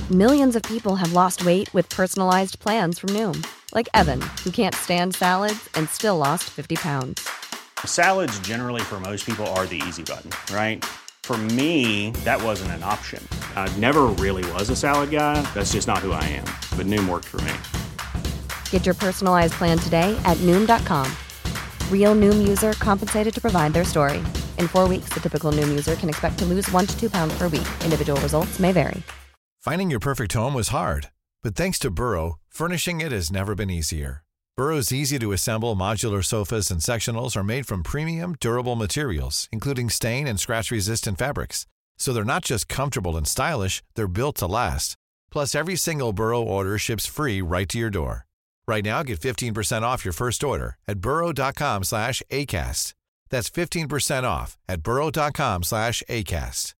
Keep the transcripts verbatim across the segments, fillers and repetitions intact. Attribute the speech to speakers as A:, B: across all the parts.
A: Millions of people have lost weight with personalized plans from Noom. Like Evan, who can't stand salads and still lost fifty pounds.
B: Salads generally for most people are the easy button, right? For me, that wasn't an option. I never really was a salad guy. That's just not who I am. But Noom worked for me.
A: Get your personalized plan today at Noom dot com. Real Noom user compensated to provide their story. In four weeks, the typical Noom user can expect to lose one to two pounds per week. Individual results may vary.
C: Finding your perfect home was hard, but thanks to Burrow, furnishing it has never been easier. Burrow's easy-to-assemble modular sofas and sectionals are made from premium, durable materials, including stain and scratch-resistant fabrics. So they're not just comfortable and stylish, they're built to last. Plus, every single Burrow order ships free right to your door. Right now, get fifteen percent off your first order at burrow.com slash ACAST. That's fifteen percent off at burrow.com slash ACAST.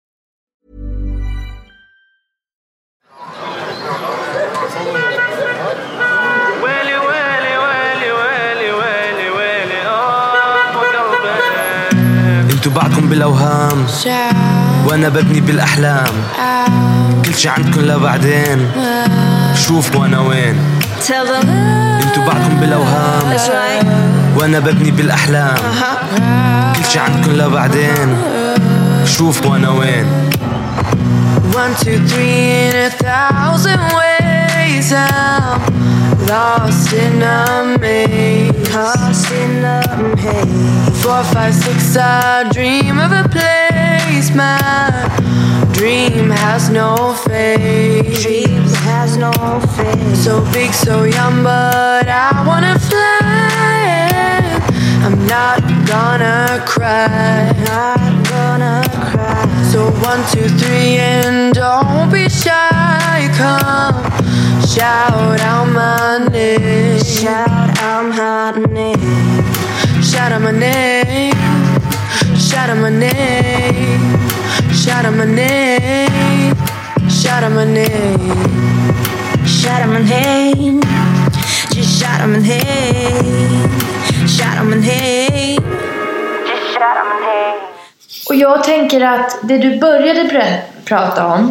D: انتوا بعدكم بالاوهام وانا ببني بالاحلام كل شي عندكم لبعدين شوف وانا وين انتوا بعدكم بالاوهام وانا ببني بالاحلام كل شي عندكم لبعدين شوف وانا وين. One, two, three in a thousand ways I'm lost in a maze, lost in a maze. Four, five, six, I dream of a place. My dream has no face, dream has no face. So big, so young, but I wanna fly. I'm not gonna cry, not gonna cry. So one, two, three, and don't be shy. Come, shout out my name, shout out my name, shout out my name, shout out my name, shout out my name, shout out my name, shout out my name, just shout out my name, shout out my name, just shout out my name.
E: Och jag tänker att det du började pr- prata om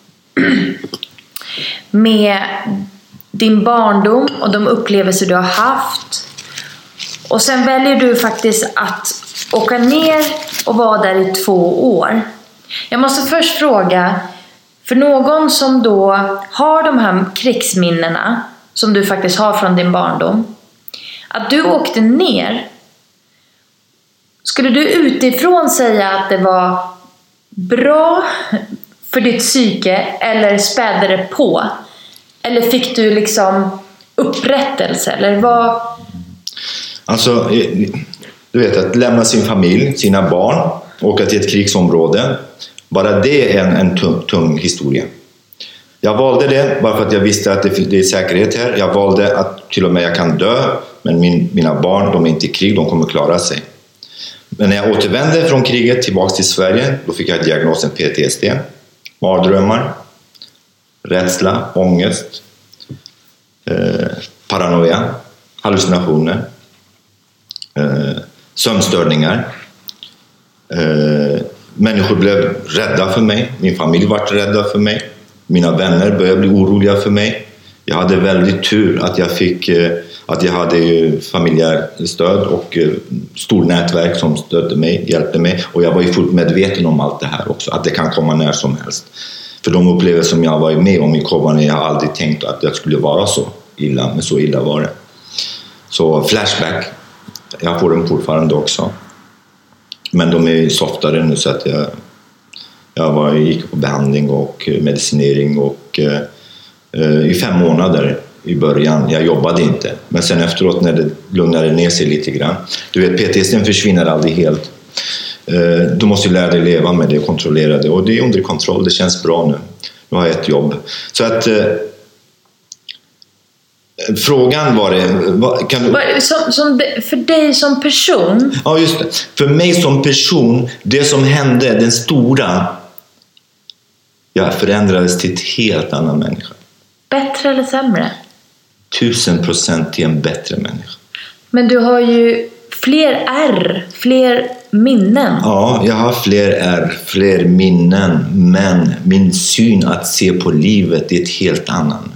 E: med din barndom och de upplevelser du har haft, och sen väljer du faktiskt att åka ner och vara där i två år. Jag måste först fråga, för någon som då har de här krigsminnena som du faktiskt har från din barndom, att du åkte ner, skulle du utifrån säga att det var bra för ditt psyke eller spädde det på? Eller fick du liksom upprättelse? Eller vad?
F: Alltså, du vet, att lämna sin familj, sina barn, åka till ett krigsområde, bara det är en, en tung, tung historia. Jag valde det bara för att jag visste att det, det är säkerhet här. Jag valde att till och med jag kan dö, men min, mina barn, de är inte i krig, de kommer klara sig. Men när jag återvände från kriget tillbaka till Sverige, då fick jag diagnosen P T S D. Mardrömmar, rädsla, ångest, eh, paranoia, hallucinationer, eh, sömnstörningar. Eh, människor blev rädda för mig. Min familj var rädda för mig. Mina vänner började bli oroliga för mig. Jag hade väldigt tur att jag fick... Eh, Att jag hade familjär stöd och stor nätverk som stödde mig, hjälpte mig. Och jag var ju fullt medveten om allt det här också. Att det kan komma när som helst. För de upplevelser som jag var med om i Kobane, jag har aldrig tänkt att det skulle vara så illa. Men så illa var det. Så flashback. Jag får dem fortfarande också. Men de är softare nu, så att jag, jag var, gick på behandling och medicinering. Och eh, i fem månader i början. Jag jobbade inte. Men sen efteråt när det lugnade ner sig lite grann. Du vet, P T S D försvinner aldrig helt. Du måste ju lära dig leva med det och kontrollera det. Och det är under kontroll. Det känns bra nu. Nu har jag ett jobb. Så att... Frågan var det... Kan du...
E: som, som, för dig som person?
F: Ja, just det. För mig som person, det som hände, den stora... Jag förändrades till ett helt annan människa.
E: Bättre eller sämre?
F: Tusen procent till en bättre människa.
E: Men du har ju fler ärr, fler minnen.
F: Ja, jag har fler, är, fler minnen. Men min syn att se på livet är ett helt annan.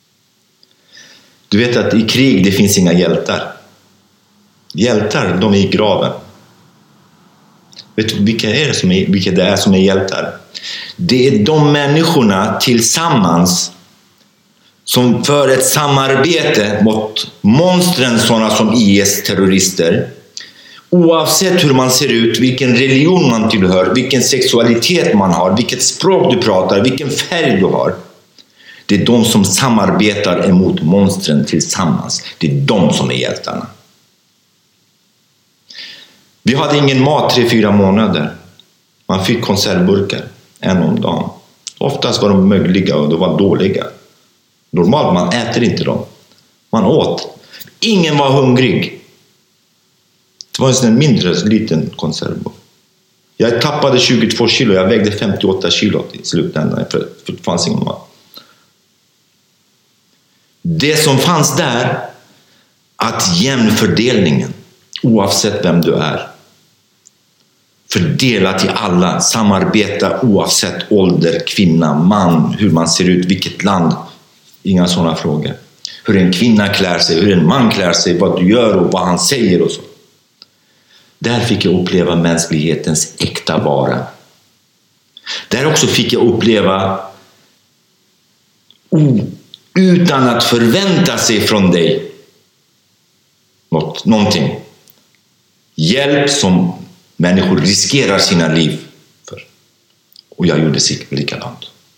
F: Du vet att i krig det finns inga hjältar. Hjältar, de är i graven. Vet du vilka, är det som är, vilka det är som är hjältar? Det är de människorna tillsammans som för ett samarbete mot monstren, sådana som I S-terrorister. Oavsett hur man ser ut, vilken religion man tillhör, vilken sexualitet man har, vilket språk du pratar, vilken färg du har. Det är de som samarbetar emot monstren tillsammans. Det är de som är hjältarna. Vi hade ingen mat tre, fyra månader. Man fick konservburkar, en om dagen. Oftast var de mögliga och de var dåliga. Normalt man äter inte dem. Man åt. Ingen var hungrig. Det var en sån mindre, liten konservburk. Jag tappade tjugotvå kilo. Jag vägde femtioåtta kilo i slutändan. För det fanns ingen mat. Det som fanns där, att jämnfördelningen, oavsett vem du är, fördela till alla, samarbeta oavsett ålder, kvinna, man, hur man ser ut, vilket land, inga sådana frågor. Hur en kvinna klär sig, hur en man klär sig, vad du gör och vad han säger och så. Där fick jag uppleva mänsklighetens äkta vara. Där också fick jag uppleva oh, utan att förvänta sig från dig något, någonting. Hjälp som människor riskerar sina liv för. Och jag gjorde likadant.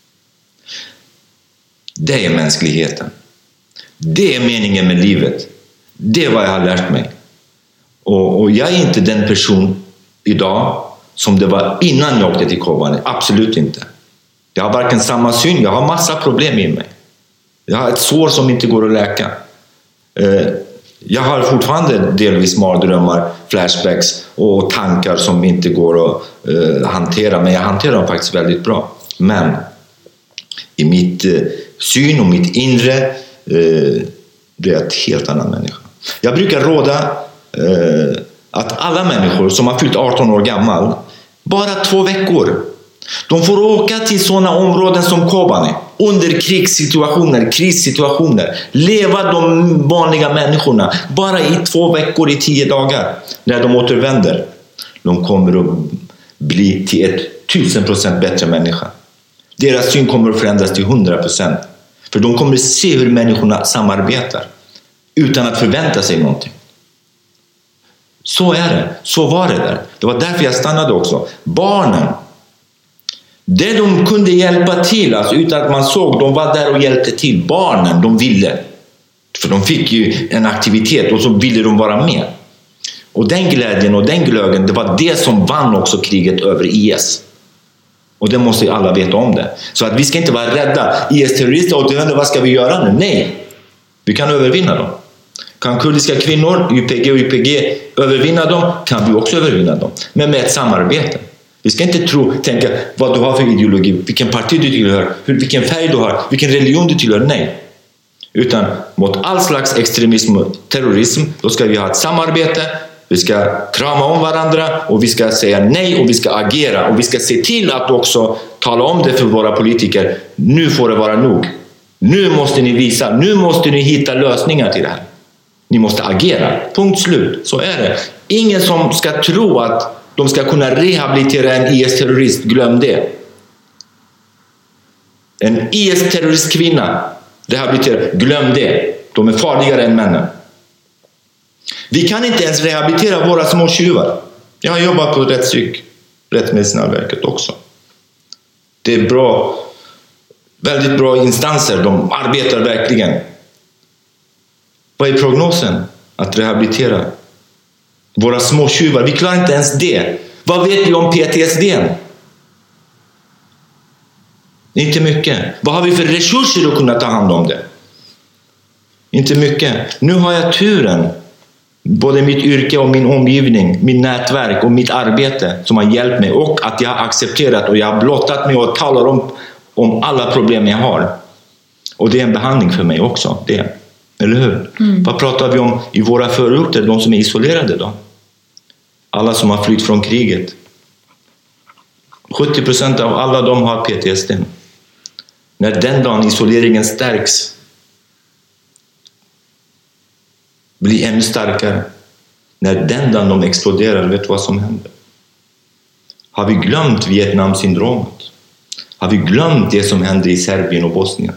F: Det är mänskligheten. Det är meningen med livet. Det är vad jag har lärt mig. Och, och jag är inte den person idag som det var innan jag åkte till Kobani. Absolut inte. Jag har varken samma syn, jag har massa problem i mig. Jag har ett sår som inte går att läka. Eh, jag har fortfarande delvis mardrömmar, flashbacks och tankar som inte går att eh, hantera. Men jag hanterar dem faktiskt väldigt bra. Men i mitt eh, syn och mitt inre eh, det är ett helt annan människa. Jag brukar råda eh, att alla människor som har fyllt arton år gammal, bara två veckor, de får åka till sådana områden som Kobani under krigssituationer, krissituationer, leva de vanliga människorna bara i två veckor, i tio dagar. När de återvänder, de kommer att bli till ett tusen procent bättre människa. Deras syn kommer att förändras till hundra procent. För de kommer att se hur människorna samarbetar utan att förvänta sig någonting. Så är det. Så var det där. Det var därför jag stannade också. Barnen, det de kunde hjälpa till, alltså utan att man såg, de var där och hjälpte till. Barnen, de ville. För de fick ju en aktivitet och så ville de vara med. Och den glädjen och den glöden, det var det som vann också kriget över I S. Och det måste ju alla veta om det. Så att vi ska inte vara rädda. I S-terrorister återvänder, vad ska vi göra nu? Nej, vi kan övervinna dem. Kan kurdiska kvinnor, U P G och U P G övervinna dem, kan vi också övervinna dem. Men med ett samarbete. Vi ska inte tro, tänka vad du har för ideologi, vilken parti du tillhör, vilken färg du har, vilken religion du tillhör. Nej. Utan mot all slags extremism och terrorism, då ska vi ha ett samarbete. Vi ska krama om varandra och vi ska säga nej och vi ska agera. Och vi ska se till att också tala om det för våra politiker. Nu får det vara nog. Nu måste ni visa, nu måste ni hitta lösningar till det här. Ni måste agera. Punkt slut. Så är det. Ingen som ska tro att de ska kunna rehabilitera en I S-terrorist. Glöm det. En I S-terroristkvinna rehabilitera. Glöm det. De är farligare än männen. Vi kan inte ens rehabilitera våra små tjuvar. Jag har jobbat på rättspsyk, Rättsmedicinalverket också. Det är bra, väldigt bra instanser. De arbetar verkligen. Vad är prognosen? Att rehabilitera våra små tjuvar. Vi klarar inte ens det. Vad vet vi om P T S D? Inte mycket. Vad har vi för resurser att kunna ta hand om det? Inte mycket. Nu har jag turen. Både mitt yrke och min omgivning, min nätverk och mitt arbete som har hjälpt mig. Och att jag har accepterat och jag har blottat mig och talar om, om alla problem jag har. Och det är en behandling för mig också. Det. Eller hur? Mm. Vad pratar vi om i våra förorter, de som är isolerade då? Alla som har flytt från kriget. sjuttio procent av alla de har P T S D. När den dagen isoleringen stärks, blir ännu starkare. När den dagen de exploderar, vet du vad som händer? Har vi glömt Vietnamsyndromet? Har vi glömt det som hände i Serbien och Bosnien?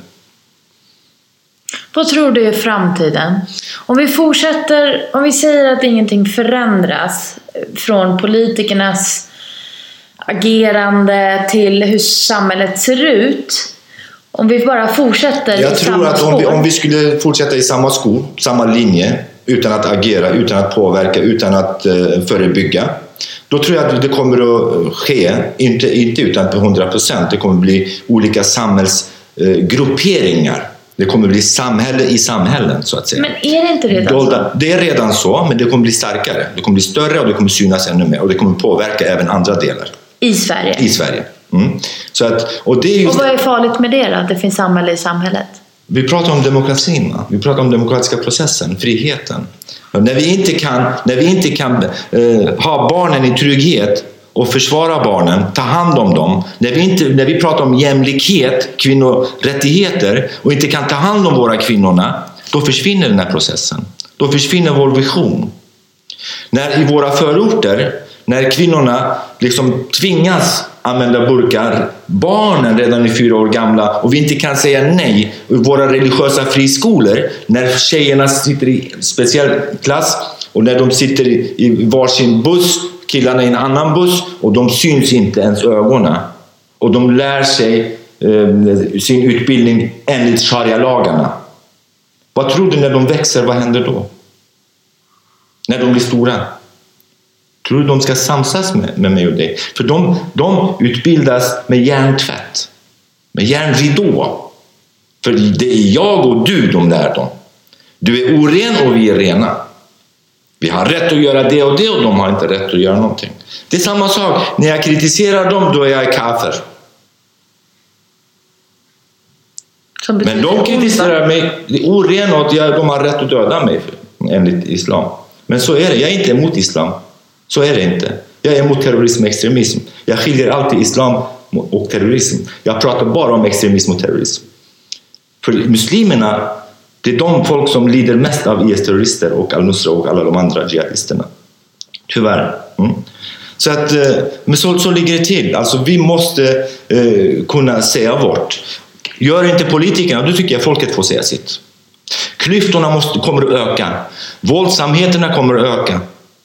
E: Vad tror du är framtiden? Om vi fortsätter, om vi säger att ingenting förändras från politikernas agerande till hur samhället ser ut. Om vi bara fortsätter
F: Jag
E: i
F: tror
E: samma
F: att
E: spår.
F: om vi, om vi skulle fortsätta i samma skor, samma linje, utan att agera, utan att påverka, utan att uh, förebygga, då tror jag att det kommer att ske, inte, inte utan på hundra procent, det kommer bli olika samhällsgrupperingar. Uh, det kommer bli samhälle i samhällen, så att säga.
E: Men är det inte redan
F: Dolda,
E: så?
F: Det är redan så, men det kommer bli starkare. Det kommer bli större och det kommer synas ännu mer. Och det kommer påverka även andra delar.
E: I Sverige?
F: I Sverige. Mm. Så att, och, det är just
E: och vad är farligt med det då? Att det finns samhälle i samhället?
F: Vi pratar om demokratin. Va? Vi pratar om demokratiska processen, friheten. Och när vi inte kan, när vi inte kan eh, ha barnen i trygghet och försvara barnen, ta hand om dem. När vi, inte, när vi pratar om jämlikhet, kvinnorättigheter och inte kan ta hand om våra kvinnorna, då försvinner den här processen. Då försvinner vår vision. När i våra förorter, när kvinnorna liksom tvingas använda burkar, barnen redan är fyra år gamla och vi inte kan säga nej i våra religiösa friskolor, när tjejerna sitter i speciell klass och när de sitter i varsin buss, killarna i en annan buss och de syns inte ens ögonen och de lär sig eh, sin utbildning enligt sharia-lagarna. Vad tror du när de växer, vad händer då? När de blir stora? Tror du de ska samsas med, med mig och dig? För de, de utbildas med hjärntvätt. Med järnridå. För det är jag och du de lär dem. Du är oren och vi är rena. Vi har rätt att göra det och det och de har inte rätt att göra någonting. Det är samma sak. När jag kritiserar dem då är jag kafir. Men de kritiserar mig. Det är oren och de har rätt att döda mig enligt islam. Men så är det. Jag är inte emot islam. Så är det inte. Jag är emot terrorism och extremism. Jag skiljer alltid islam och terrorism. Jag pratar bara om extremism och terrorism. För muslimerna, det är de folk som lider mest av I S-terrorister och al-Nusra och alla de andra jihadisterna. Tyvärr. Mm. Så att, men så, så ligger det till. Alltså vi måste eh, kunna säga vårt. Gör inte politikerna, då tycker jag folket får säga sitt. Klyftorna måste, kommer att öka. Våldsamheterna kommer att öka.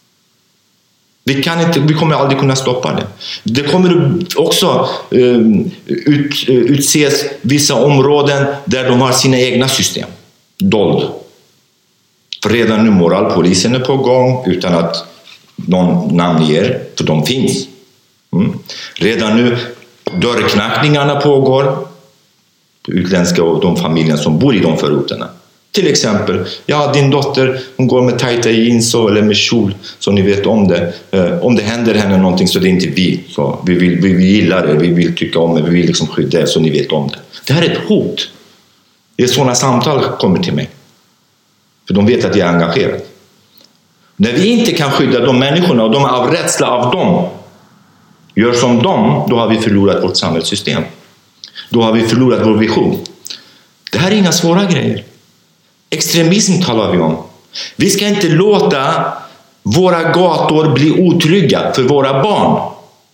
F: Vi, kan inte, vi kommer aldrig kunna stoppa det. Det kommer också uh, ut, uh, utses vissa områden där de har sina egna system. Dold. För redan nu moralpolisen är på gång utan att någon namnger, för de finns. Mm. Redan nu dörrknackningarna pågår. Utländska och de familjer som bor i de förorterna. Till exempel, ja din dotter hon går med tajta jeans eller med kjol så ni vet om det. Eh, om det händer henne någonting så det är inte vi. Så vi, vill, vi, vi gillar det, vi vill tycka om det, vi vill liksom skydda det så ni vet om det. Det här är ett hot. Det är sådana samtal kommer till mig. För de vet att jag är engagerad. När vi inte kan skydda de människorna och de är av rädsla av dem gör som dem, då har vi förlorat vårt samhällssystem. Då har vi förlorat vår vision. Det här är inga svåra grejer. Extremism talar vi om. Vi ska inte låta våra gator bli otrygga för våra barn.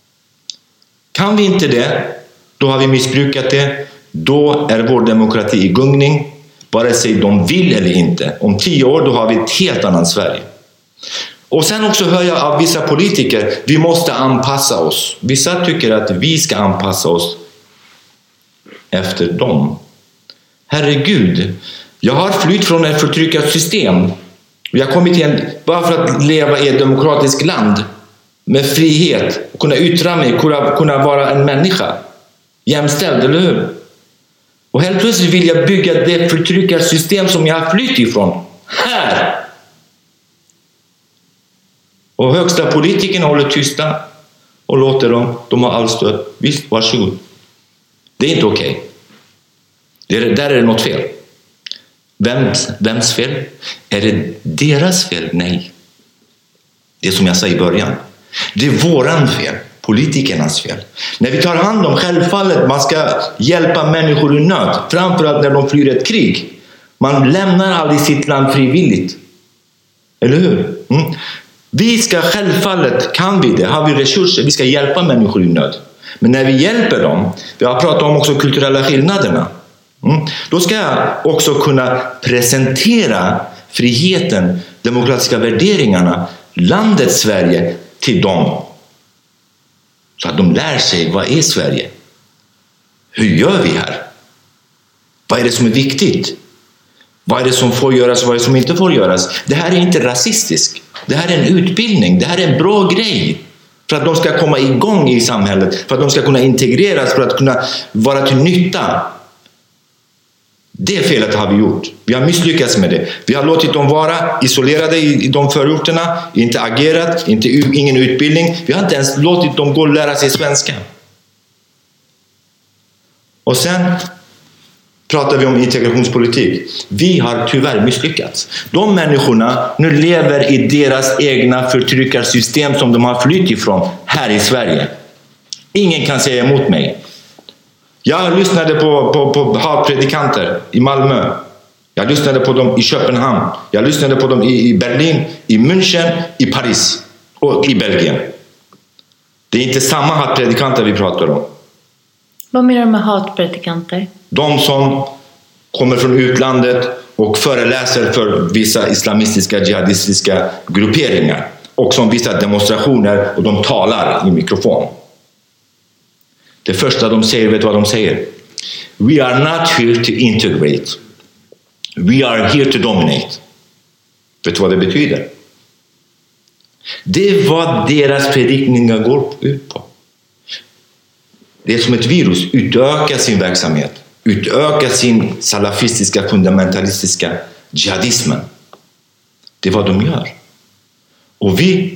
F: Kan vi inte det, då har vi missbrukat det. Då är vår demokrati i gungning. Bara sig de vill eller inte. Om tio år då har vi ett helt annat Sverige. Och sen också hör jag av vissa politiker, vi måste anpassa oss. Vissa tycker att vi ska anpassa oss efter dem. Herregud, jag har flytt från ett förtryckarsystem. Jag har kommit igen bara för att leva i ett demokratiskt land med frihet, kunna yttra mig, kunna, kunna vara en människa. Jämställd, eller hur? Och helt plötsligt vill jag bygga det förtryckarsystem som jag har flytt ifrån. Här! Och högsta politikerna håller tysta och låter dem, de har all stöd. Visst, varsågod. Det är inte okej. Okay. Det där är det något fel. Vems, vems fel? Är det deras fel? Nej. Det är som jag sa i början. Det är våran fel. Politikernas fel. När vi tar hand om, självfallet, man ska hjälpa människor i nöd. Framförallt när de flyr ett krig. Man lämnar aldrig sitt land frivilligt. Eller hur? Mm. Vi ska självfallet, kan vi det, har vi resurser, vi ska hjälpa människor i nöd. Men när vi hjälper dem, vi har pratat om också kulturella skillnaderna. Mm. Då ska jag också kunna presentera friheten, demokratiska värderingarna, landet Sverige till dem. Så att de lär sig, vad är Sverige? Hur gör vi här? Vad är det som är viktigt? Vad är det som får göras och vad är det som inte får göras? Det här är inte rasistiskt. Det här är en utbildning. Det här är en bra grej. För att de ska komma igång i samhället. För att de ska kunna integreras. För att kunna vara till nytta. Det felet har vi gjort. Vi har misslyckats med det. Vi har låtit dem vara isolerade i de förorterna. Inte agerat. Inte, ingen utbildning. Vi har inte ens låtit dem gå och lära sig svenska. Och sen pratar vi om integrationspolitik. Vi har tyvärr misslyckats. De människorna nu lever i deras egna förtryckarsystem som de har flytt ifrån här i Sverige. Ingen kan säga emot mig. Jag lyssnade på, på, på hatpredikanter i Malmö. Jag lyssnade på dem i Köpenhamn. Jag lyssnade på dem i, i Berlin, i München, i Paris och i Belgien. Det är inte samma hatpredikanter vi pratar om.
E: Vad menar du med hatpredikanter?
F: De som kommer från utlandet och föreläser för vissa islamistiska, jihadistiska grupperingar. Och som visar demonstrationer och de talar i mikrofon. Det första de säger, vet du vad de säger? We are not here to integrate. We are here to dominate. Vet du vad det betyder? Det är vad deras predikningar går ut på. Det är som ett virus. Utöka sin verksamhet. Utöka sin salafistiska, fundamentalistiska jihadismen. Det är vad de gör. Och vi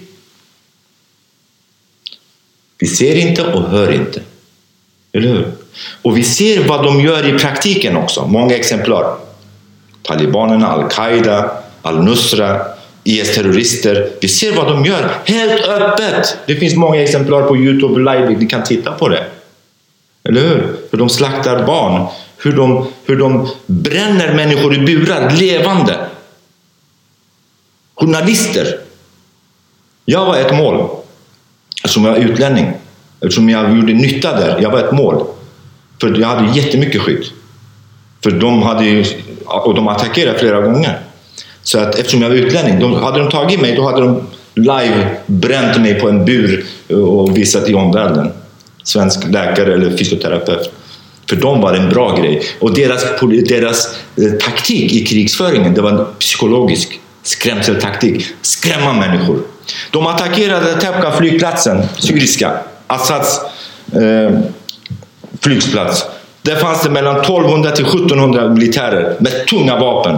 F: vi ser inte och hör inte. Eller hur? Och vi ser vad de gör i praktiken också. Många exemplar. Talibanerna, Al-Qaida, Al-Nusra, I S-terrorister. Vi ser vad de gör helt öppet. Det finns många exemplar på YouTube live. Vi kan titta på det. Eller hur? Hur de slaktar barn. Hur de, hur de bränner människor i burar levande. Journalister. Jag var ett mål. Eftersom jag var utlänning. Eftersom jag gjorde nytta där. Jag var ett mål. För jag hade jättemycket skydd. För de hade ju, och de attackerade flera gånger. Så att eftersom jag var utlänning, de, hade de tagit mig, då hade de live bränt mig på en bur och visat i omvärlden. Svensk läkare eller fysioterapeut. För dem var det en bra grej. Och deras, deras taktik i krigsföringen, det var en psykologisk skrämseltaktik. Skrämma människor. De attackerade Tepka flygplatsen, syriska, Assads eh, flygplats. Där fanns det mellan tolvhundra till sjuttonhundra militärer med tunga vapen.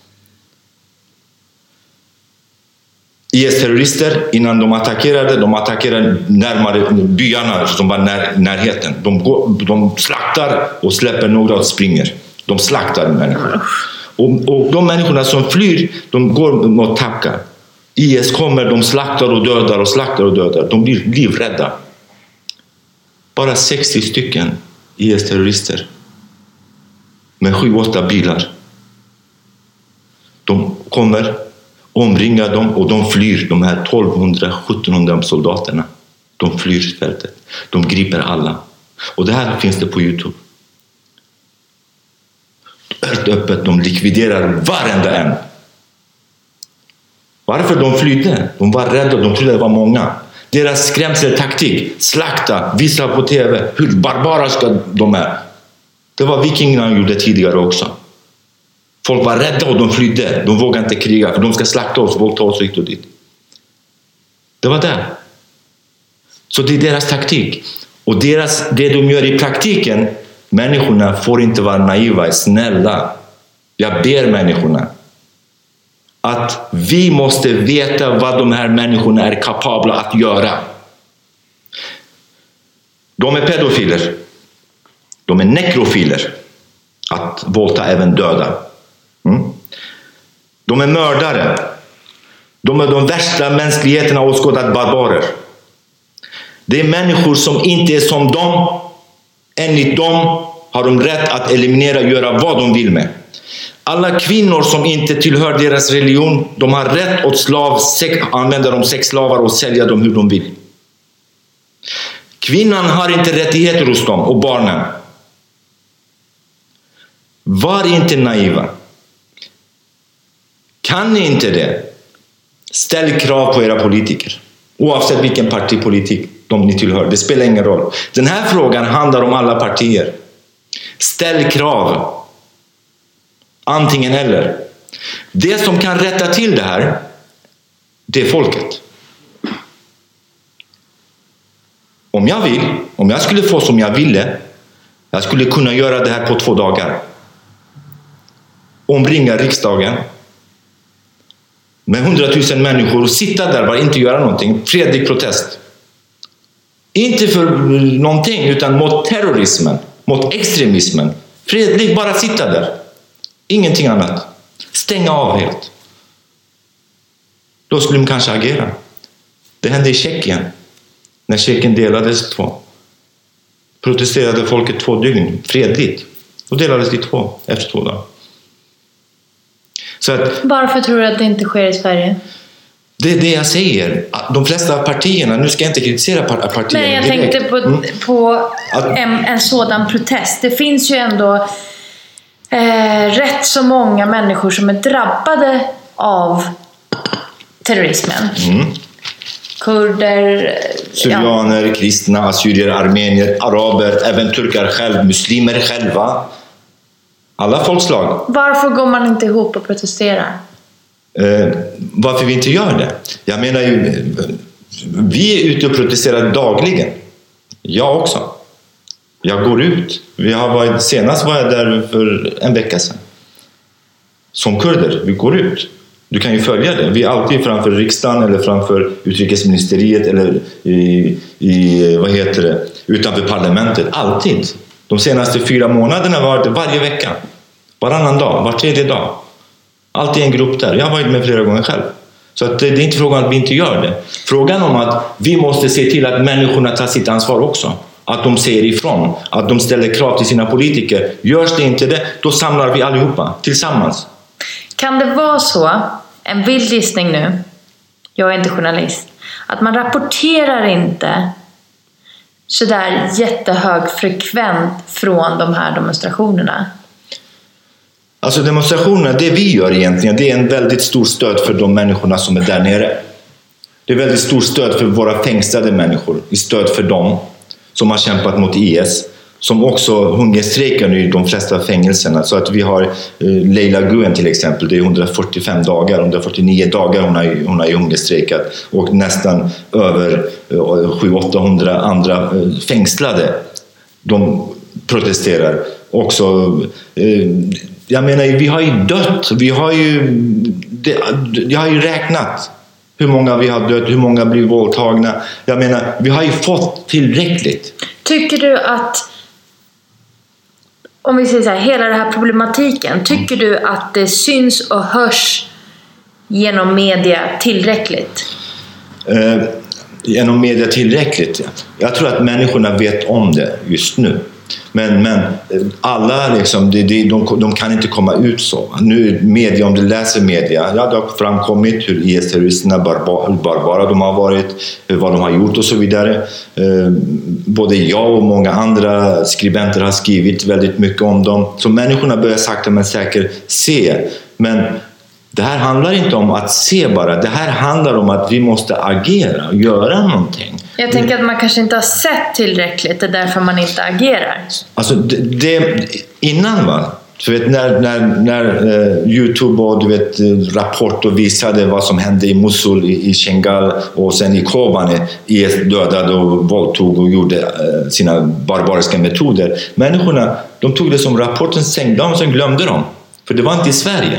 F: I S-terrorister, innan de attackerade, de attackerade närmare byarna som var när, närheten. De, går, de slaktar och släpper några och springer. De slaktar människor. Och, och de människorna som flyr, de går mot Tepka. I S kommer, de slaktar och dödar och slaktar och dödar. De blir livrädda. Bara sextio stycken I S-terrorister med sju åtta bilar. De kommer, omringar dem och de flyr. De här tolvhundra sjuttonhundra soldaterna. De flyr fältet. De griper alla. Och det här finns det på YouTube. Helt öppet, de likviderar varenda en. Varför de flydde? De var rädda, de trodde det var många. Deras skrämseltaktik, slakta, visa på tv hur barbariska de är. Det var vikingarna gjorde tidigare också. Folk var rädda och de flydde. De vågade inte kriga för de ska slakta oss, våldta oss hit och dit. Det var det. Så det är deras taktik. Och deras, det de gör i praktiken, människorna får inte vara naiva, snälla. Jag ber människorna att vi måste veta vad de här människorna är kapabla att göra. De är pedofiler. De är nekrofiler. Att våldta även döda. Mm. De är mördare. De är de värsta mänskligheterna åskådat barbarer. Det är människor som inte är som dem. Enligt dem har de rätt att eliminera och göra vad de vill med. Alla kvinnor som inte tillhör deras religion, de har rätt att slav, sex, använda dem sexslavar och sälja dem hur de vill. Kvinnan har inte rättigheter hos dem och barnen. Var inte naiva. Kan ni inte det? Ställ krav på era politiker. Oavsett vilken partipolitik de ni tillhör. Det spelar ingen roll. Den här frågan handlar om alla partier. Ställ krav. Antingen eller. Det som kan rätta till det här, det är folket. Om jag vill, om jag skulle få som jag ville, jag skulle kunna göra det här på två dagar. Omringa riksdagen med hundratusen människor och sitta där, bara inte göra någonting. Fredlig protest. Inte för någonting, utan mot terrorismen, mot extremismen. Fredlig, bara sitta där. Ingenting annat. Stänga av helt. Då skulle de kanske agera. Det hände i Tjeckien. När Tjeckien delades två. Protesterade folket två dygn. Fredligt. Och delades i två efter två dagar. Så att,
E: varför tror du att det inte sker i Sverige?
F: Det är det jag säger. De flesta partierna, nu ska jag inte kritisera partierna.
E: Nej, jag
F: direkt.
E: tänkte på, mm. på en, en sådan protest. Det finns ju ändå eh, rätt så många människor som är drabbade av terrorismen. Mm. Kurder,
F: syrianer, ja. kristna, assyrier, armenier, araber, även turkar själva, muslimer själva. Alla folkslag.
E: Varför går man inte ihop och protesterar?
F: Eh, varför vi inte gör det? Jag menar ju, vi är ute och protesterar dagligen. Jag också. Jag går ut. Vi har varit, senast var jag där för en vecka sedan. Som kurder, vi går ut. Du kan ju följa det. Vi är alltid framför riksdagen eller framför utrikesministeriet eller i, i vad heter det, utanför parlamentet. Alltid. De senaste fyra månaderna var det varje vecka. Varannan dag, var tredje dag. Alltid en grupp där. Jag har varit med flera gånger själv. Så att det är inte frågan att vi inte gör det. Frågan om att vi måste se till att människorna tar sitt ansvar också. Att de säger ifrån. Att de ställer krav till sina politiker. Görs det inte det, då samlar vi allihopa tillsammans.
E: Kan det vara så, en vild gissning nu, jag är inte journalist, att man rapporterar inte sådär jättehög frekvent från de här demonstrationerna?
F: Alltså demonstrationerna, det vi gör egentligen, det är en väldigt stor stöd för de människorna som är där nere. Det är väldigt stor stöd för våra fängslade människor, i stöd för dem som har kämpat mot I S, som också hungerstrejkar nu i de flesta fängelserna. Så att vi har eh, Leila Guen till exempel, det är hundrafyrtiofem dagar, hundrafyrtionio dagar hon har, hon har hungerstrejkat, och nästan över eh, sju till åttahundra andra eh, fängslade. De protesterar också. Eh, jag menar, vi har ju dött, vi har ju, det, jag har ju räknat hur många vi har dött, hur många blir våldtagna. Jag menar, vi har ju fått tillräckligt. Tycker
E: du att, om vi säger så här, hela den här problematiken, tycker du att det syns och hörs genom media tillräckligt?
F: Eh, genom media tillräckligt, ja. Jag tror att människorna vet om det just nu. Men, men alla liksom, det, det, de, de kan inte komma ut så. Nu media, om du läser media, ja, det har framkommit hur I S-terroristerna barbar, hur barbara de har varit, vad de har gjort och så vidare. Eh, både jag och många andra skribenter har skrivit väldigt mycket om dem. Så människorna börjar sakta men säkert se. Men det här handlar inte om att se bara. Det här handlar om att vi måste agera och göra någonting.
E: Jag tänker att man kanske inte har sett tillräckligt. Det är därför man inte agerar.
F: Alltså det, det innan va? Så vet, när, när, när uh, YouTube och du vet, Rapport och visade vad som hände i Mosul, i, i Shengal och sen i Kobane, I S dödade och våldtog och gjorde uh, sina barbariska metoder. Människorna, de tog det som rapporten, stängde dem och sen glömde dem. För det var inte i Sverige.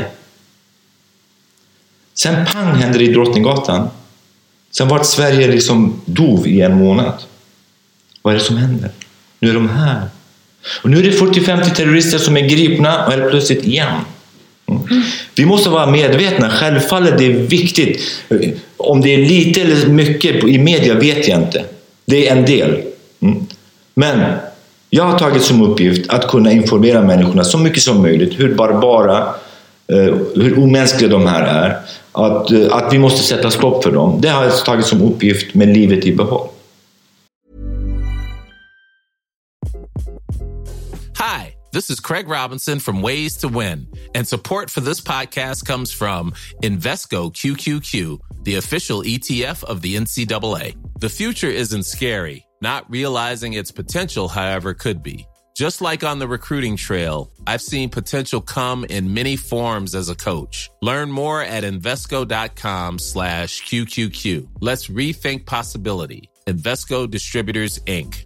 F: Sen pang hände det i Drottninggatan. Sen var Sverige liksom dov i en månad. Vad är det som händer? Nu är de här. Och nu är det fyrtio till femtio terrorister som är gripna och helt plötsligt igen. Mm. Vi måste vara medvetna. Självfallet det är viktigt. Om det är lite eller mycket i media vet jag inte. Det är en del. Mm. Men jag har tagit som uppgift att kunna informera människorna så mycket som möjligt hur barbara, eh, hur omänskliga de här är. Att, eh, att vi måste sätta stopp för dem. Det har jag tagit som uppgift med livet i behåll.
G: Hi, this is Craig Robinson from Ways to Win, and support for this podcast comes from Invesco Q Q Q, the official E T F of the N C double A. The future isn't scary. Not realizing its potential, however, could be. Just like on the recruiting trail, I've seen potential come in many forms as a coach. Learn more at Invesco.com slash QQQ. Let's rethink possibility. Invesco Distributors, Incorporated.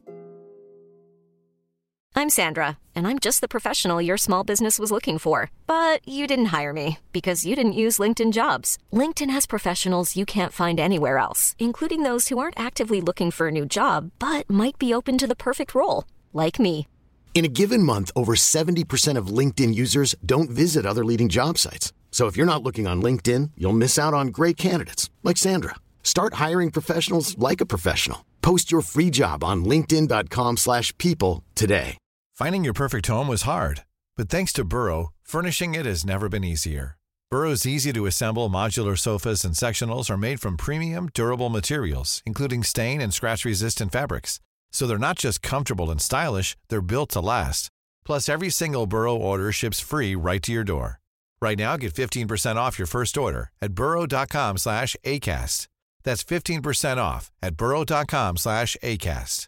H: I'm Sandra, and I'm just the professional your small business was looking for. But you didn't hire me because you didn't use LinkedIn Jobs. LinkedIn has professionals you can't find anywhere else, including those who aren't actively looking for a new job, but might be open to the perfect role, like me.
I: In a given month, over seventy percent of LinkedIn users don't visit other leading job sites. So if you're not looking on LinkedIn, you'll miss out on great candidates, like Sandra. Start hiring professionals like a professional. Post your free job on linkedin.com slash people today.
C: Finding your perfect home was hard, but thanks to Burrow, furnishing it has never been easier. Burrow's easy-to-assemble modular sofas and sectionals are made from premium, durable materials, including stain and scratch-resistant fabrics. So they're not just comfortable and stylish, they're built to last. Plus, every single Burrow order ships free right to your door. Right now, get fifteen percent off your first order at burrow.com slash ACAST. That's fifteen percent off at burrow.com slash ACAST.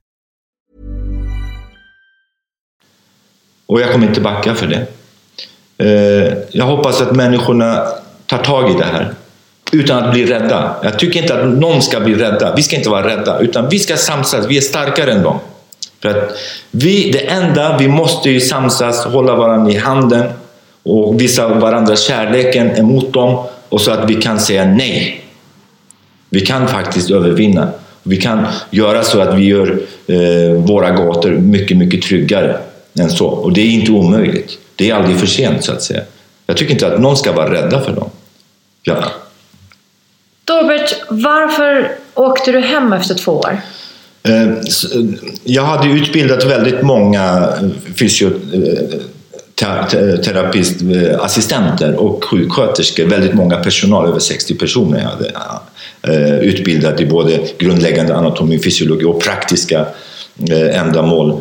F: Och jag kommer inte backa för det. Jag hoppas att människorna tar tag i det här utan att bli rädda. Jag tycker inte att någon ska bli rädda. Vi ska inte vara rädda, utan vi ska samsas. Vi är starkare än dem. För att vi, det enda, vi måste ju samsas, hålla varandra i handen och visa varandra kärleken emot dem, och så att vi kan säga nej. Vi kan faktiskt övervinna. Vi kan göra så att vi gör eh, våra gator mycket, mycket tryggare än så. Och det är inte omöjligt. Det är aldrig för sent, så att säga. Jag tycker inte att någon ska vara rädda för dem. Ja.
E: Torbert, varför åkte du hem efter två år?
F: Jag hade utbildat väldigt många fysioterapistassistenter och sjuksköterskor. Väldigt många personal, över sextio personer jag hade utbildat i både grundläggande anatomi, fysiologi och praktiska ändamål.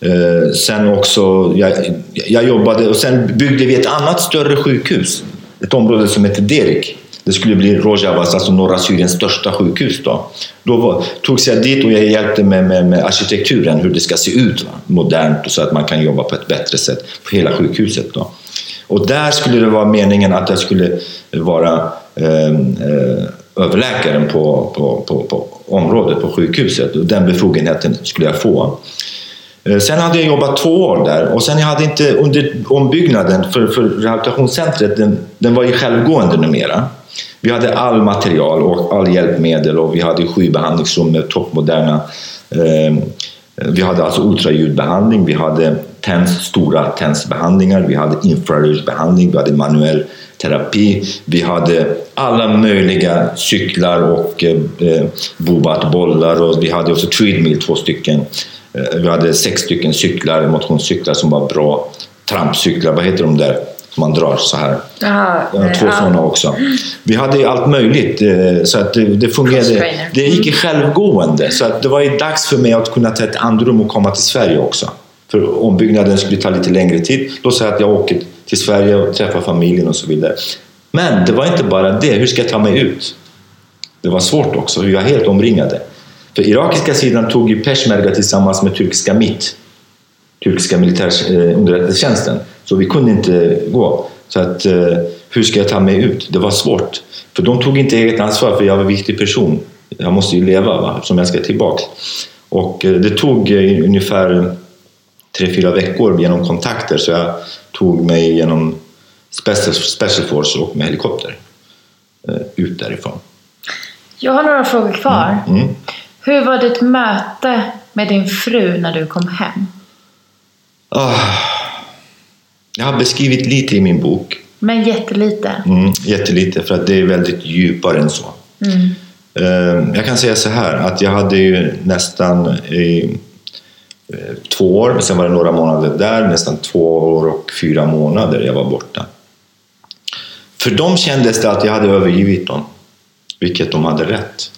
F: Sen också, jag, jag jobbade, och sen byggde vi ett annat större sjukhus. Ett område som heter Derik. Det skulle bli Rojavas, alltså norra Syriens största sjukhus då. Då var, togs jag dit och jag hjälpte med, med, med arkitekturen, hur det ska se ut, va? Modernt, och så att man kan jobba på ett bättre sätt på hela sjukhuset då. Och där skulle det vara meningen att jag skulle vara eh, eh, överläkaren på, på, på, på området på sjukhuset, och den befogenheten skulle jag få. Sen hade jag jobbat två år där, och sen jag hade inte under ombyggnaden för, för rehabilitationscentret, den, den var ju självgående numera. Vi hade all material och all hjälpmedel, och vi hade sju behandlingsrum med toppmoderna. Eh, vi hade alltså ultraljudbehandling, vi hade tens, stora tensbehandlingar, vi hade infrarörsbehandling, vi hade manuell terapi, vi hade alla möjliga cyklar och eh, bobatbollar, och vi hade också treadmill, två stycken. Vi hade sex stycken cyklar, motionscyklar som var bra. Trampcyklar, vad heter de där som man drar så här? Aha, två ja. Sådana också. Vi hade allt möjligt, så att det, det fungerade. Det gick i självgående, så att det var ju dags för mig att kunna ta ett andrum och komma till Sverige också. För ombyggnaden skulle ta lite längre tid. Då sa jag att jag åker till Sverige och träffar familjen och så vidare. Men det var inte bara det. Hur ska jag ta mig ut? Det var svårt också. Vi var helt omringade. För irakiska sidan tog ju Peshmerga tillsammans med turkiska M I T, turkiska militärunderrättelsetjänsten. Så vi kunde inte gå. Så att, hur ska jag ta mig ut? Det var svårt. För de tog inte eget ansvar, för jag var en viktig person. Jag måste ju leva, va? Som jag ska tillbaka. Och det tog ungefär tre, fyra veckor genom kontakter. Så jag tog mig genom Special, Special Force och med helikopter ut därifrån.
E: Jag har några frågor kvar.
F: Mm. Mm.
E: Hur var ditt möte med din fru när du kom hem?
F: Oh, jag har beskrivit lite i min bok.
E: Men jättelite?
F: Mm, jättelite, för att det är väldigt djupare än så. Mm. Jag kan säga så här, att jag hade ju nästan i två år, sen var det några månader där, nästan två år och fyra månader jag var borta. För dem kändes det att jag hade övergivit dem, vilket de hade rätt.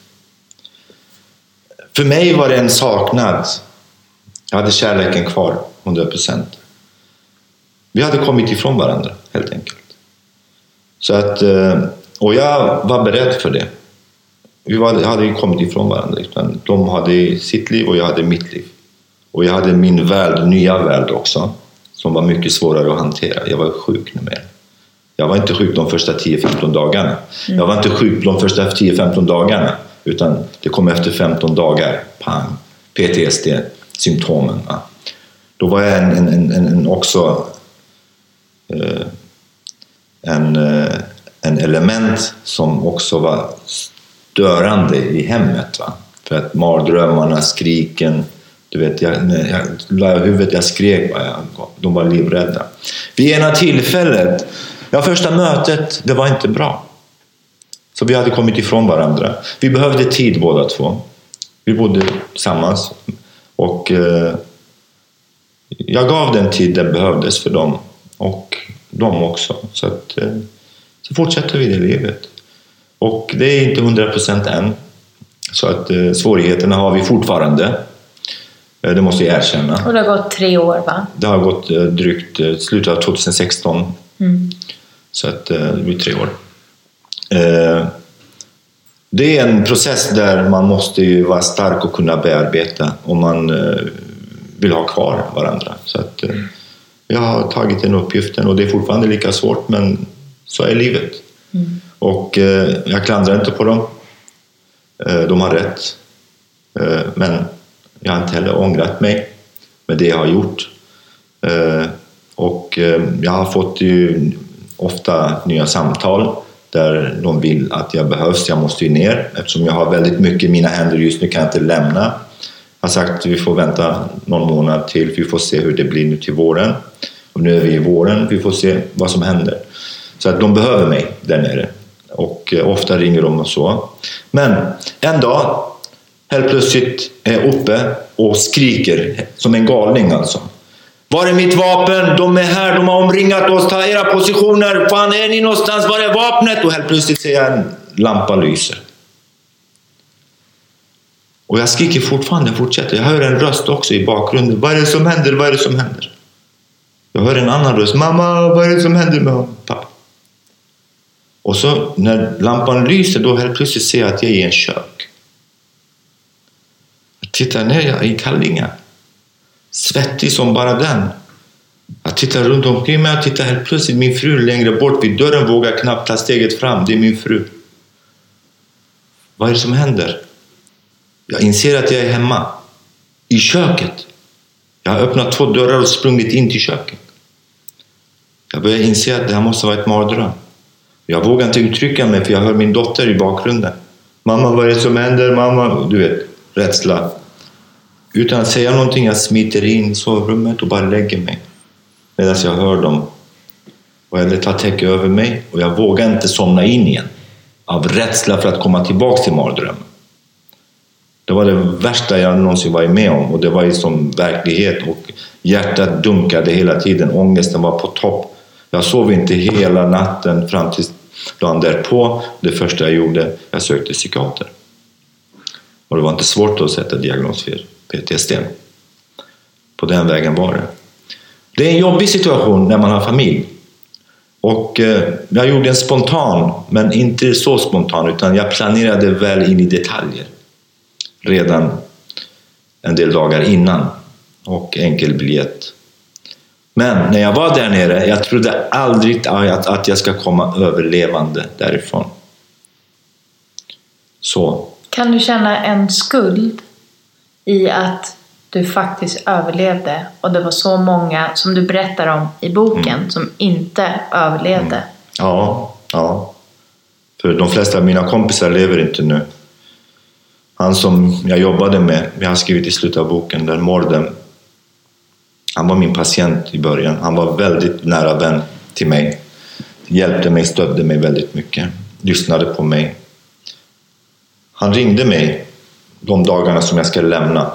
F: För mig var det en saknad. Jag hade kärleken kvar, hundra procent. Vi hade kommit ifrån varandra, helt enkelt. Så att, och jag var beredd för det. Vi var, hade ju kommit ifrån varandra. Utan de hade sitt liv och jag hade mitt liv. Och jag hade min värld, nya värld också. Som var mycket svårare att hantera. Jag var sjuk nu med. Jag var inte sjuk de första tio femton dagarna. Mm. Jag var inte sjuk de första tio femton dagarna. Utan det kom efter femton dagar. Pang. P T S D-symptomen. Va? Då var jag en, en, en, en också... Eh, en, eh, en element som också var störande i hemmet. Va? För att mardrömmarna, skriken... Du vet, jag, när jag la huvudet, jag skrek. Va? Jag, de var livrädda. Vid ena tillfället... Ja, första mötet, det var inte bra. Så vi hade kommit ifrån varandra. Vi behövde tid båda två. Vi bodde tillsammans. Och eh, jag gav den tid den behövdes för dem. Och dem också. Så, att, eh, så fortsätter vi det livet. Och det är inte hundra procent än. Så att eh, svårigheterna har vi fortfarande. Eh, det måste jag erkänna.
E: Och det har gått tre år, va?
F: Det har gått eh, drygt eh, slutet av tjugohundrasexton. Mm. Så att eh, det blir tre år. Eh, det är en process där man måste ju vara stark och kunna bearbeta om man eh, vill ha kvar varandra. Så att eh, jag har tagit den uppgiften och det är fortfarande lika svårt, men så är livet. Mm. Och eh, jag klandrar inte på dem. Eh, de har rätt. Eh, men jag har inte heller ångrat mig med det jag har gjort. Eh, och eh, jag har fått ju ofta nya samtal där de vill att jag behövs, jag måste ju ner eftersom jag har väldigt mycket i mina händer just nu, kan jag inte lämna. Jag har sagt att vi får vänta någon månad till, vi får se hur det blir nu till våren. Och nu är vi i våren, vi får se vad som händer. Så att de behöver mig där nere. Och ofta ringer de och så. Men en dag, helt plötsligt är jag uppe och skriker som en galning alltså. Var är mitt vapen? De är här, de har omringat oss, ta era positioner. Fan, är ni någonstans? Var är vapnet? Och helt plötsligt ser jag en lampa lyser. Och jag skriker fortfarande, fortsätter. Jag hör en röst också i bakgrunden. Vad är det som händer? Vad är det som händer? Jag hör en annan röst. Mamma, vad är det som händer med honom? Pappa. Och så när lampan lyser, då helt plötsligt ser jag att jag är i en kök. Jag tittar ner i kallingar. Svettig som bara den. Jag tittar runt omkring mig och tittar helt plötsligt min fru längre bort vid dörren, vågar knappt ta steget fram. Det är min fru. Vad är det som händer? Jag inser att jag är hemma. I köket. Jag har öppnat två dörrar och sprungit in till köket. Jag börjar inse att det här måste vara ett mardröm. Jag vågar inte uttrycka mig för jag hör min dotter i bakgrunden. Mamma, vad är det som händer? Mamma, du vet, rädsla. Utan att säga någonting, jag smiter in i sovrummet och bara lägger mig. Medan jag hör dem. Och jag tar täcke över mig. Och jag vågar inte somna in igen. Av rädsla för att komma tillbaka till mardrömmen. Det var det värsta jag någonsin varit med om. Och det var ju som verklighet. Och hjärtat dunkade hela tiden. Ångesten var på topp. Jag sov inte hela natten fram till dagen därpå. Det första jag gjorde, jag sökte psykiater. Och det var inte svårt att sätta diagnos för P T S D. På den vägen var det. Det är en jobbig situation när man har familj. Och eh, jag gjorde en spontan, men inte så spontan, utan jag planerade väl in i detaljer. Redan en del dagar innan. Och enkel biljett. Men när jag var där nere, jag trodde aldrig att, att jag ska komma överlevande därifrån. Så.
E: Kan du känna en skuld i att du faktiskt överlevde och det var så många som du berättar om i boken mm. som inte överlevde? Mm.
F: Ja, ja. För de flesta av mina kompisar lever inte nu. Han som jag jobbade med, jag har skrivit i slutet av boken, den morden. Han var min patient i början. Han var väldigt nära vän till mig. Hjälpte mig, stödde mig väldigt mycket. Lyssnade på mig. Han ringde mig de dagarna som jag ska lämna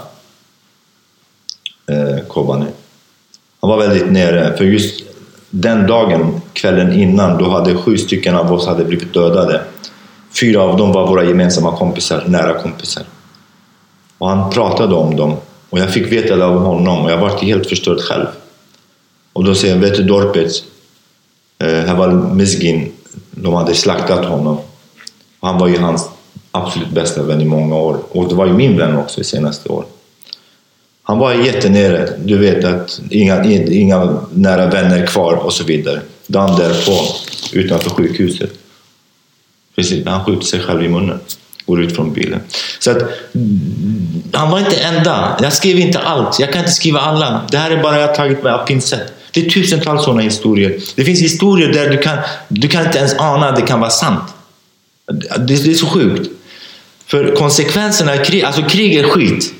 F: eh, Kobane. Han var väldigt nere, för just den dagen, kvällen innan, då hade sju stycken av oss hade blivit dödade. Fyra av dem var våra gemensamma kompisar, nära kompisar. Och han pratade om dem. Och jag fick veta det av honom. Och jag var helt förstörd själv. Och då säger jag, vet du Dorpet? Eh, här var Mizgin. De hade slaktat honom. Och han var ju hans absolut bästa vän i många år. Och det var ju min vän också i senaste år. Han var jättenere. Du vet att inga, inga nära vänner kvar och så vidare. Dan därpå utanför sjukhuset. Precis, han skjuter sig själv i munnen. Går ut från bilen. Så att han var inte enda. Jag skrev inte allt. Jag kan inte skriva alla. Det här är bara jag har tagit med av pincett. Det är tusentals sådana historier. Det finns historier där du kan, du kan inte ens ana att det kan vara sant. Det, det är så sjukt. För konsekvenserna av krig, alltså krig är skit.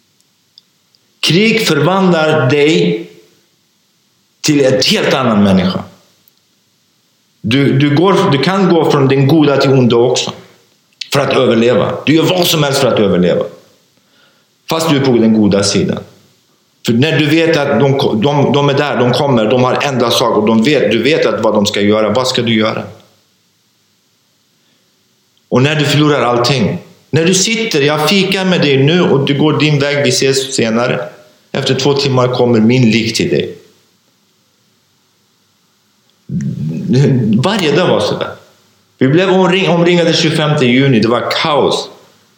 F: Krig förvandlar dig till en helt annan människa. Du, du, går, du kan gå från den goda till onda också. För att överleva. Du gör vad som helst för att överleva. Fast du är på den goda sidan. För när du vet att de, de, de är där, de kommer, de har enda sak och de vet, du vet att vad de ska göra. Vad ska du göra? Och när du förlorar allting. När du sitter, jag fikar med dig nu och du går din väg, vi ses senare. Efter två timmar kommer min lik till dig. Varje dag var så där. Vi blev omring, omringade tjugofemte juni. Det var kaos.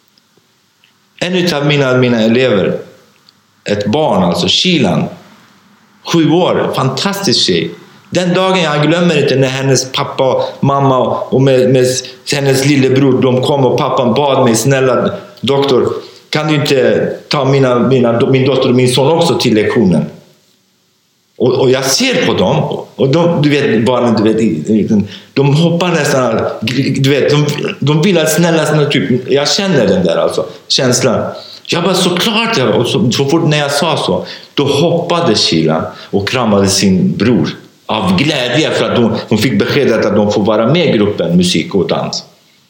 F: En av mina, mina elever, ett barn alltså, Shilan, sju år, fantastisk tjej. Den dagen jag glömmer inte när hennes pappa, mamma och med, med hennes lillebror, de kom och pappan bad mig, snälla doktor, kan du inte ta mina, mina, min dotter och min son också till lektionen? Och, och jag ser på dem och de, du vet, barnen, du vet, de hoppar nästan, du vet, de, de vill att snälla, snälla typ, jag känner den där alltså, känslan. Jag bara såklart, och så, så fort när jag sa så, då hoppade Sheila och kramade sin bror av glädje för att de, de fick beskedet att de får vara med i gruppen musik och dans.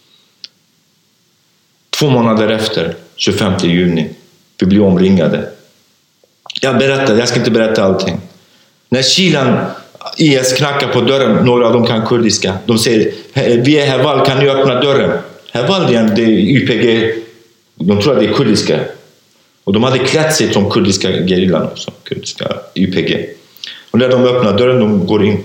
F: Två månader efter, tjugofemte juni, vi blir omringade. Jag berättade, jag ska inte berätta allting. När Kilan I S knackar på dörren, några av dem kan kurdiska. De säger, vi är Heval, kan ni öppna dörren? Heval, det är Y P G, de tror att det är kurdiska. Och de hade klätt sig som kurdiska gerillan också, kurdiska Y P G. Och när de öppnar dörren, de går in.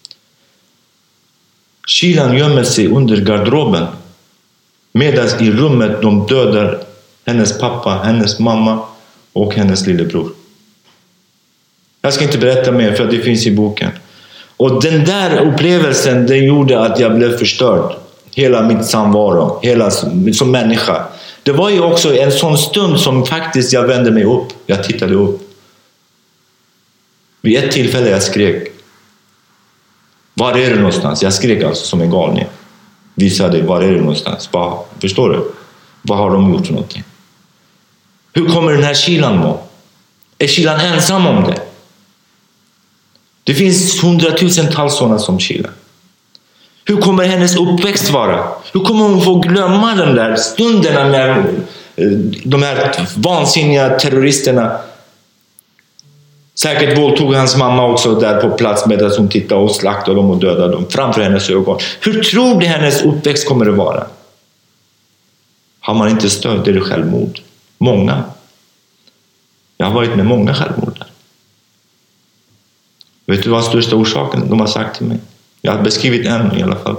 F: Kilan gömmer sig under garderoben. Medan i rummet de dödar hennes pappa, hennes mamma och hennes lillebror. Jag ska inte berätta mer för det finns i boken. Och den där upplevelsen, den gjorde att jag blev förstörd. Hela mitt samvaro, hela som människa. Det var ju också en sån stund som faktiskt jag vände mig upp. Jag tittade upp. Vid ett tillfälle jag skrek. Var är du någonstans? Jag skrek alltså som en galning. Visade, var är du någonstans? Bara, förstår du? Vad har de gjort för någonting? Hur kommer den här Kilan må? Är Kilan ensam om det? Det finns hundratusentals sådana som Kilan. Hur kommer hennes uppväxt vara? Hur kommer hon få glömma den där stunderna när de här vansinniga terroristerna säkert våldtog hans mamma också där på plats medan hon tittade och slaktade dem och dödade dem framför hennes ögon. Hur tror du hennes uppväxt kommer att vara? Har man inte stöd, det är det självmord. Många. Jag har varit med många självmord där. Vet du vad största orsaken de har sagt till mig? Jag har beskrivit en i alla fall.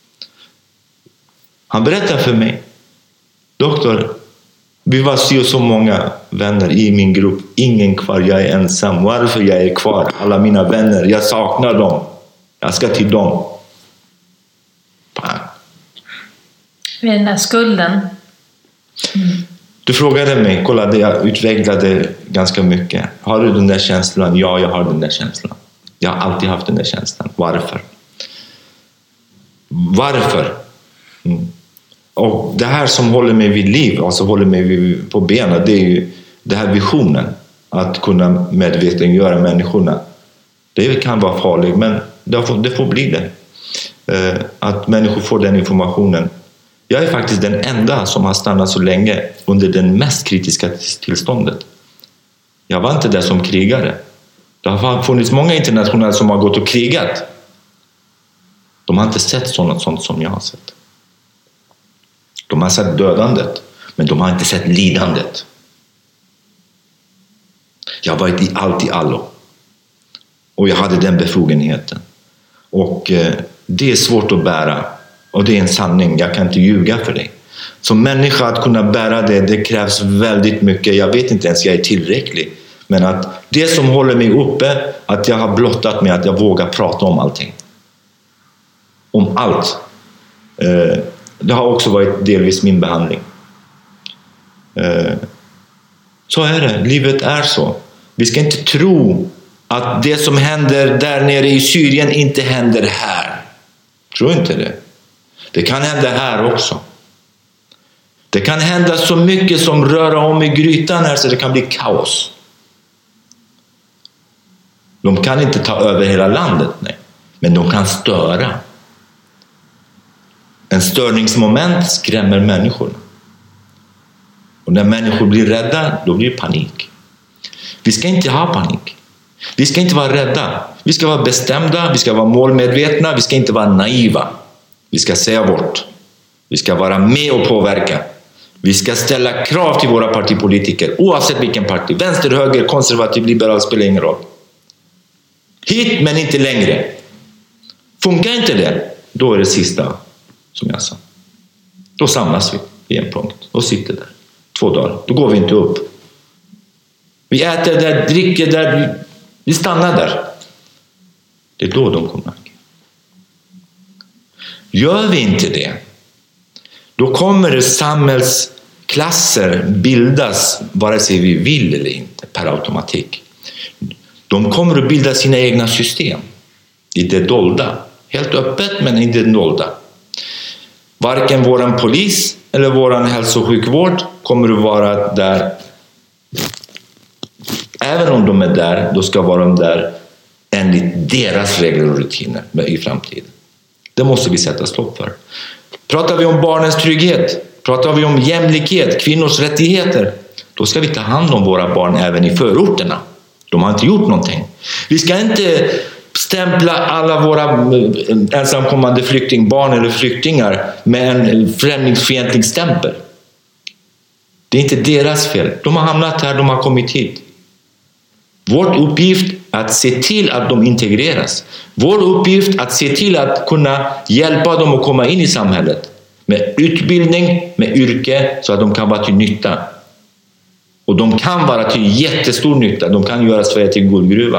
F: Han berättade för mig. Doktor, vi var så så många vänner i min grupp. Ingen kvar, jag är ensam. Varför jag är kvar? Alla mina vänner, jag saknar dem. Jag ska till dem. Fan.
E: Med den där skulden. Mm.
F: Du frågade mig, kolla det jag utvecklade ganska mycket. Har du den där känslan? Ja, jag har den där känslan. Jag har alltid haft den där känslan. Varför? Varför? Mm. Och det här som håller mig vid liv, alltså håller mig vid, på benen, det är ju det här visionen. Att kunna medvetandegöra människorna. Det kan vara farligt, men det får, det får bli det. Eh, att människor får den informationen. Jag är faktiskt den enda som har stannat så länge under den mest kritiska tillståndet. Jag var inte där som krigare. Det har funnits många internationella som har gått och krigat. De har inte sett sånt, sånt som jag har sett. De har sett dödandet, men de har inte sett lidandet. Jag har varit i allt i allo. Och jag hade den befogenheten. Och eh, det är svårt att bära. Och det är en sanning, jag kan inte ljuga för dig. Som människa att kunna bära det, det krävs väldigt mycket. Jag vet inte ens om jag är tillräcklig. Men att det som håller mig uppe, att jag har blottat mig, att jag vågar prata om allting. Om allt. Eh, det har också varit delvis min behandling. Eh, så är det, livet är så. Vi ska inte tro att det som händer där nere i Syrien inte händer här. Tror inte det. Det kan hända här också. Det kan hända så mycket som rör om i grytan här så det kan bli kaos. De kan inte ta över hela landet, nej. Men de kan störa. En störningsmoment skrämmer människor. Och när människor blir rädda, då blir det panik. Vi ska inte ha panik. Vi ska inte vara rädda. Vi ska vara bestämda, vi ska vara målmedvetna, vi ska inte vara naiva. Vi ska säga vårt. Vi ska vara med och påverka. Vi ska ställa krav till våra partipolitiker, oavsett vilken parti. Vänster, höger, konservativ, liberal, spelar ingen roll. Hit men inte längre. Funkar inte det, då är det sista, som jag sa. Då samlas vi i en punkt och sitter där. Två dagar. Då går vi inte upp. Vi äter där, dricker där. Vi stannar där. Det är då de kommer. Gör vi inte det, då kommer det samhällsklasser bildas, vare sig vi vill eller inte, per automatik. De kommer att bilda sina egna system i det dolda. Helt öppet, men i det dolda. Varken våran polis eller våran hälso- och sjukvård kommer att vara där. Även om de är där, då ska vara de där enligt deras regler och rutiner i framtiden. Det måste vi sätta stopp för. Pratar vi om barnens trygghet, pratar vi om jämlikhet, kvinnors rättigheter, då ska vi ta hand om våra barn även i förorterna. De har inte gjort någonting. Vi ska inte stämpla alla våra ensamkommande flyktingbarn eller flyktingar med en främlingsfientlig stämpel. Det är inte deras fel. De har hamnat här, de har kommit hit. Vår uppgift är att se till att de integreras. Vår uppgift är att se till att kunna hjälpa dem att komma in i samhället. Med utbildning, med yrke, så att de kan vara till nytta. Och de kan vara till jättestor nytta. De kan göra Sverige till guldgruva.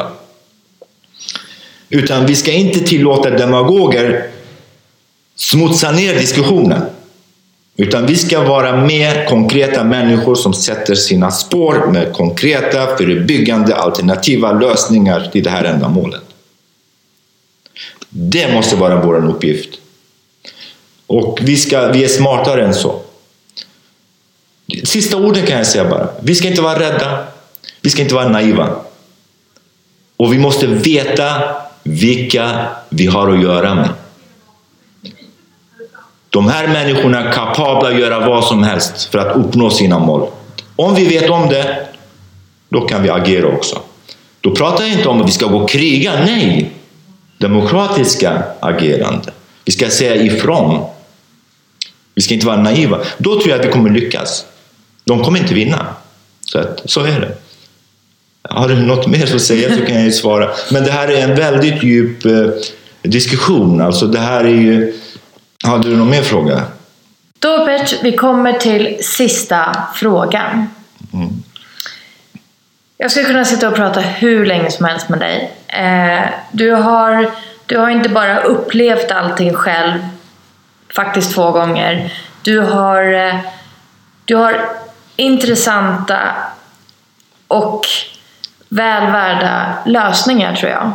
F: Utan vi ska inte tillåta demagoger smutsa ner diskussionen. Utan vi ska vara med konkreta människor som sätter sina spår med konkreta, förebyggande, alternativa lösningar till det här ändamålet. Det måste vara vår uppgift. Och vi, ska, vi är smartare än så. Sista orden kan jag säga bara. Vi ska inte vara rädda. Vi ska inte vara naiva. Och vi måste veta vilka vi har att göra med. De här människorna är kapabla att göra vad som helst för att uppnå sina mål. Om vi vet om det, då kan vi agera också. Då pratar jag inte om att vi ska gå och kriga. Nej, demokratiska agerande. Vi ska säga ifrån. Vi ska inte vara naiva. Då tror jag att vi kommer lyckas. De kommer inte vinna. Så, att, så är det. Har du något mer att säga så kan jag ju svara. Men det här är en väldigt djup eh, diskussion. Alltså det här är ju... Har du någon mer fråga?
E: Torbert, vi kommer till sista frågan. Mm. Jag skulle kunna sitta och prata hur länge som helst med dig. Eh, du, har, du har inte bara upplevt allting själv, faktiskt två gånger. Du har, eh, du har intressanta och välvärda lösningar, tror jag.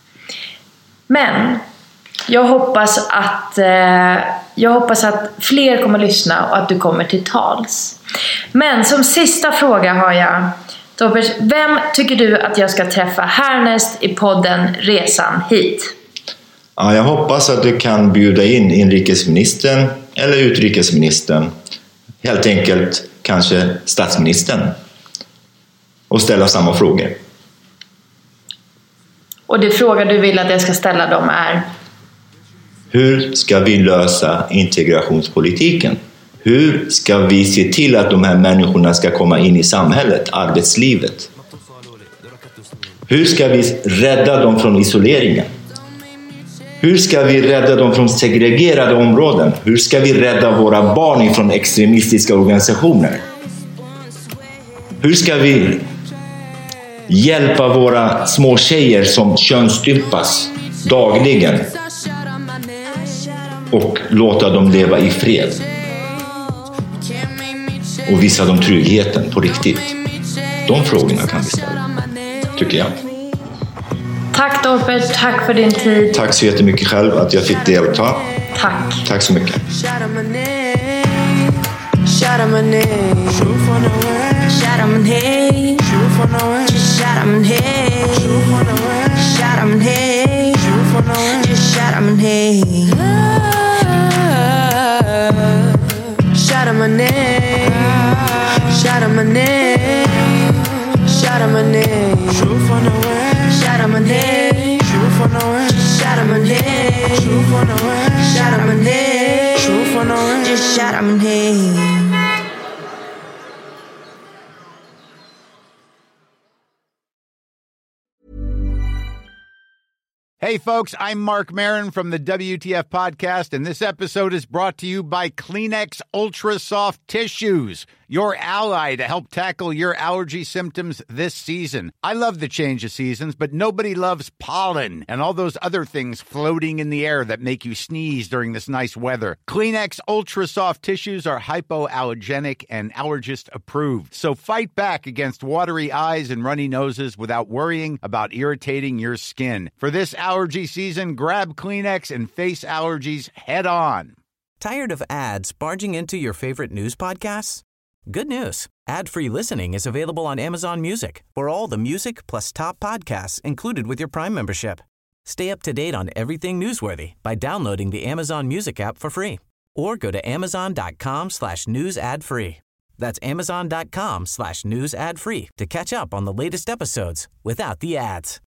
E: Men jag hoppas att eh, jag hoppas att fler kommer lyssna och att du kommer till tals. Men som sista fråga har jag, Torbert, vem tycker du att jag ska träffa härnäst i podden Resan hit?
F: Ja, jag hoppas att du kan bjuda in inrikesministern eller utrikesministern, helt enkelt kanske statsministern, och ställa samma frågor.
E: Och det fråga du vill att jag ska ställa dem är?
F: Hur ska vi lösa integrationspolitiken? Hur ska vi se till att de här människorna ska komma in i samhället, arbetslivet? Hur ska vi rädda dem från isoleringen? Hur ska vi rädda dem från segregerade områden? Hur ska vi rädda våra barn från extremistiska organisationer? Hur ska vi hjälpa våra små tjejer som könsstympas dagligen och låta dem leva i fred? Och visa dem tryggheten på riktigt. De frågorna kan vi ställa, tycker jag.
E: Tack Dorpert, tack för din tid.
F: Tack så jättemycket själv att jag fick delta.
E: Tack.
F: Tack så mycket.
J: Shout out my name, shout out my name, shout out my name, shout out my name, shout out my name, shout out my name, just shout out my name.
K: Hey folks, I'm Mark Maron from the W T F podcast, and this episode is brought to you by Kleenex Ultra Soft Tissues, your ally to help tackle your allergy symptoms this season. I love the change of seasons, but nobody loves pollen and all those other things floating in the air that make you sneeze during this nice weather. Kleenex Ultra Soft Tissues are hypoallergenic and allergist approved, so fight back against watery eyes and runny noses without worrying about irritating your skin. For this allergy season, grab Kleenex and face allergies head on.
L: Tired of ads barging into your favorite news podcasts? Good news. Ad-free listening is available on Amazon Music for all the music plus top podcasts included with your Prime membership. Stay up to date on everything newsworthy by downloading the Amazon Music app for free or go to amazon.com slash news ad free. That's amazon.com slash news ad free to catch up on the latest episodes without the ads.